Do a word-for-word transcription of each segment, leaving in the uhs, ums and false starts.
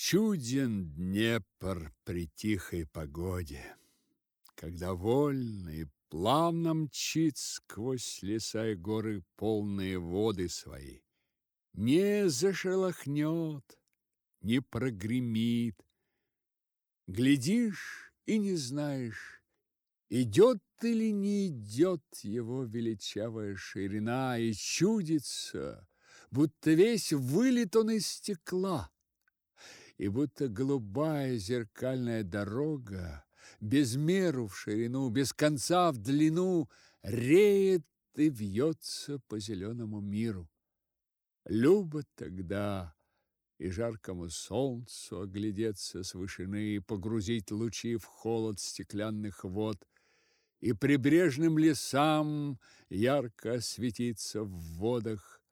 Чуден Днепр при тихой погоде, когда вольно и плавно мчит сквозь леса и горы полные воды свои. Не зашелохнет, не прогремит. Глядишь и не знаешь, идет или не идет его величавая ширина, и чудится, будто весь вылит он из стекла, и будто голубая зеркальная дорога, без меру в ширину, без конца в длину, реет и вьется по зеленому миру. Любо тогда и жаркому солнцу оглядеться с вышины и погрузить лучи в холод стеклянных вод, и прибрежным лесам ярко осветиться в водах.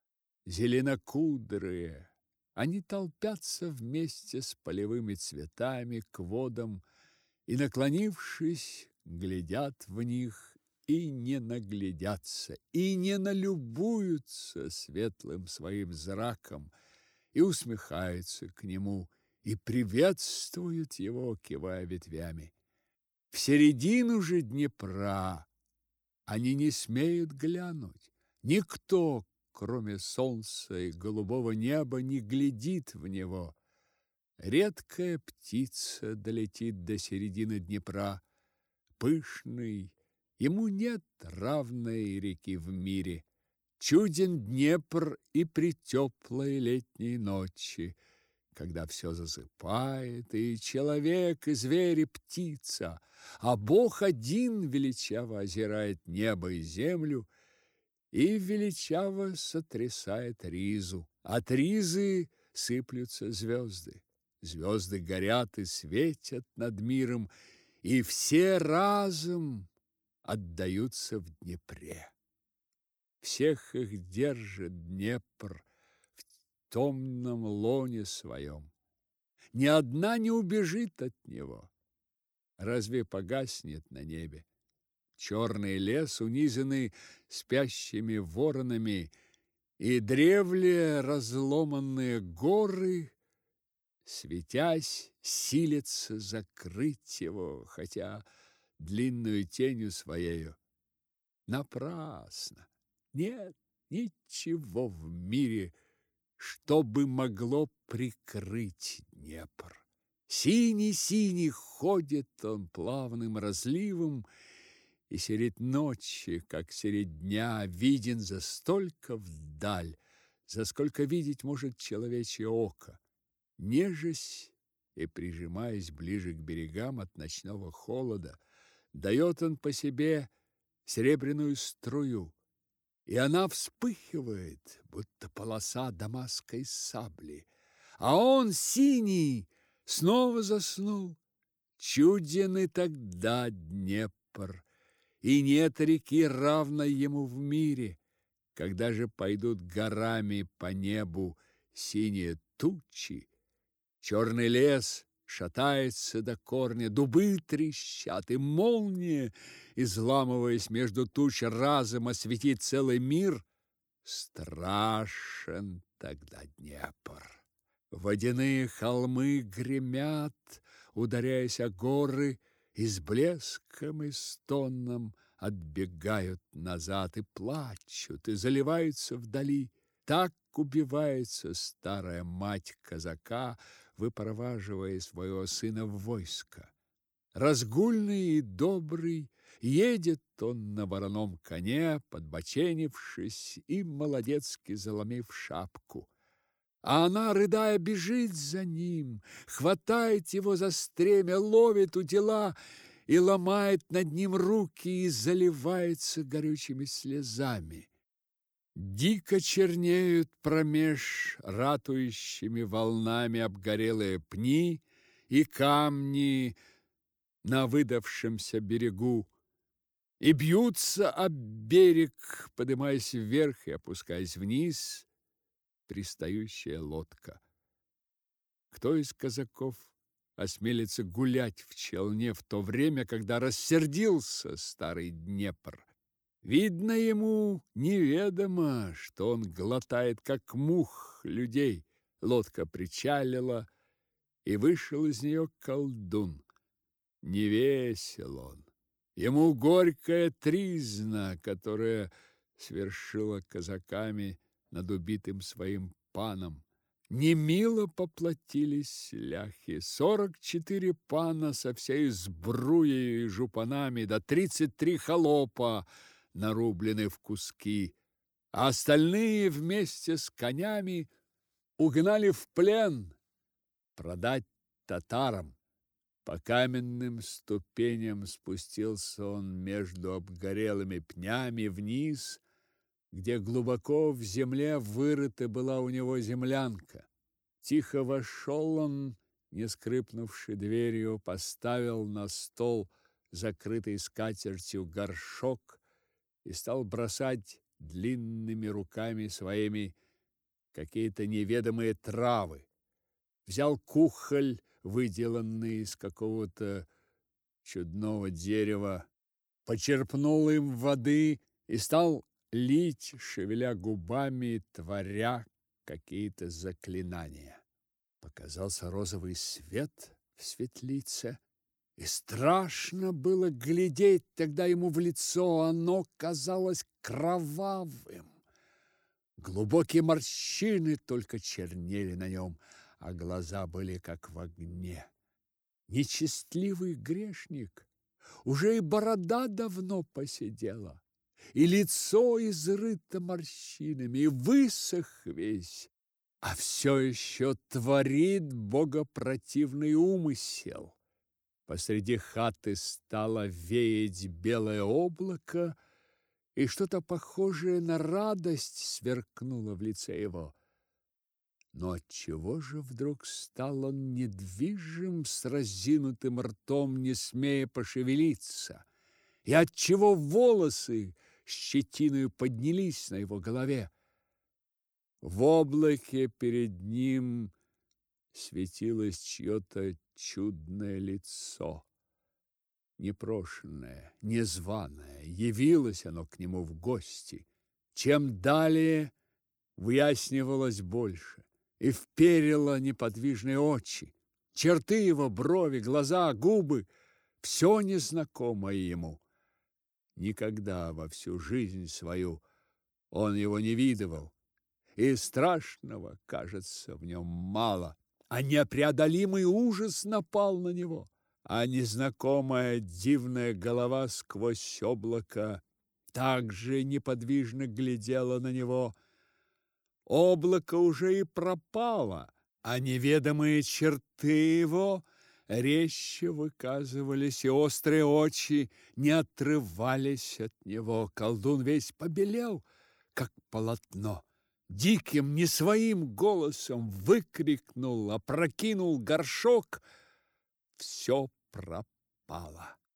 Зеленокудрые, они толпятся вместе с полевыми цветами к водам и, наклонившись, глядят в них и не наглядятся, и не налюбуются светлым своим зраком, и усмехаются к нему, и приветствуют его, кивая ветвями. В середину же Днепра они не смеют глянуть. Никто, кроме солнца и голубого неба, не глядит в него. Редкая птица долетит до середины Днепра. Пышный, ему нет равной реки в мире. Чуден Днепр и при теплой летней ночи, когда все засыпает, и человек, и зверь, и птица, а Бог один величаво озирает небо и землю и величаво сотрясает ризу. От ризы сыплются звезды. Звезды горят и светят над миром, и все разом отдаются в Днепре. Всех их держит Днепр в томном лоне своем. Ни одна не убежит от него. Разве погаснет на небе? Черный лес, унизанный спящими воронами, и древле разломанные горы, светясь, силятся закрыть его, хотя длинную тенью своею. Напрасно. Нет ничего в мире, что бы могло прикрыть Днепр. Синий-синий ходит он плавным разливом, и средь ночи, как средь дня, виден за столько вдаль, за сколько видеть может человечье око. Нежась и прижимаясь ближе к берегам от ночного холода, дает он по себе серебряную струю, и она вспыхивает, будто полоса дамасской сабли, а он, синий, снова заснул. Чуден и тогда Днепр, и нет реки, равной ему в мире. Когда же пойдут горами по небу синие тучи, черный лес шатается до корня, дубы трещат, и молния, изламываясь между туч, разом осветит целый мир. Страшен тогда Днепр. Водяные холмы гремят, ударяясь о горы, и с блеском и стоном отбегают назад, и плачут, и заливаются вдали. Так убивается старая мать казака, выпроваживая своего сына в войско. Разгульный и добрый, едет он на вороном коне, подбоченившись и молодецки заломив шапку. А она, рыдая, бежит за ним, хватает его за стремя, ловит у дела и ломает над ним руки и заливается горючими слезами. Дико чернеют промеж ратующими волнами обгорелые пни и камни на выдавшемся берегу, и бьются об берег, поднимаясь вверх и опускаясь вниз, пристающая лодка. Кто из казаков осмелится гулять в челне в то время, когда рассердился старый Днепр? Видно, ему неведомо, что он глотает, как мух, людей. Лодка причалила, и вышел из нее колдун. Не весел он. Ему горькая тризна, которая свершила казаками над убитым своим паном. Немило поплатились ляхи. Сорок четыре пана со всей сбруей и жупанами, да тридцать три холопа нарублены в куски, а остальные вместе с конями угнали в плен продать татарам. По каменным ступеням спустился он между обгорелыми пнями вниз, где глубоко в земле вырыта была у него землянка. Тихо вошел он, не скрипнувши дверью, поставил на стол, закрытый скатертью, горшок и стал бросать длинными руками своими какие-то неведомые травы. Взял кухоль, выделанный из какого-то чудного дерева, почерпнул им воды и стал лить, шевеля губами, творя какие-то заклинания. Показался розовый свет в светлице, и страшно было глядеть тогда ему в лицо, оно казалось кровавым. Глубокие морщины только чернели на нем, а глаза были как в огне. Нечестивый грешник, уже и борода давно поседела, и лицо изрыто морщинами, и высох весь, а все еще творит богопротивный умысел. Посреди хаты стало веять белое облако, и что-то похожее на радость сверкнуло в лице его. Но отчего же вдруг стал он недвижим, с разинутым ртом, не смея пошевелиться? И отчего волосы щетиною поднялись на его голове? В облаке перед ним светилось чье-то чудное лицо. Непрошенное, незваное, явилось оно к нему в гости. Чем далее, выяснивалось больше. И вперило неподвижные очи. Черты его, брови, глаза, губы – все незнакомое ему. Никогда во всю жизнь свою он его не видывал, и страшного, кажется, в нем мало, а непреодолимый ужас напал на него, а незнакомая дивная голова сквозь облако также неподвижно глядела на него. Облако уже и пропало, а неведомые черты его резче выказывались, и острые очи не отрывались от него. Колдун весь побелел, как полотно. Диким, не своим голосом выкрикнул, опрокинул горшок. Все пропало.